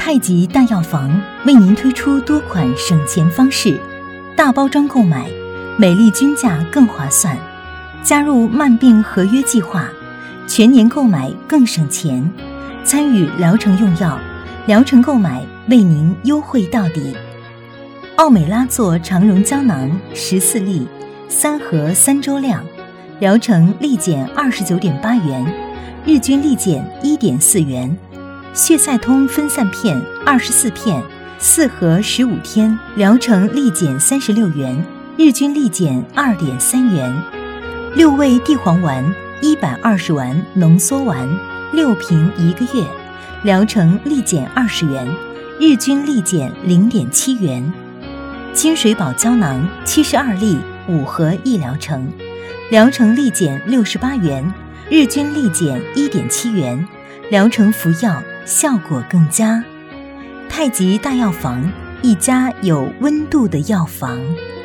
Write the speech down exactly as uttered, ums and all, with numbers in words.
太极大药房为您推出多款省钱方式，大包装购买，美丽均价更划算。加入慢病合约计划，全年购买更省钱。参与疗程用药，疗程购买为您优惠到底。奥美拉唑长绒胶囊十四粒，三盒三周量，疗程立减二十九点八元，日均立减一点四元。血赛通分散片二十四片，四盒十五天，疗程立减三十六元，日均立减二点三元。六味地黄丸一百二十丸浓缩丸，六瓶一个月，疗程立减二十元，日均立减零点七元。金水宝胶囊七十二粒，五盒一疗程，疗程立减六十八元，日均立减一点七元，疗程服药效果更佳。太极大药房，一家有温度的药房。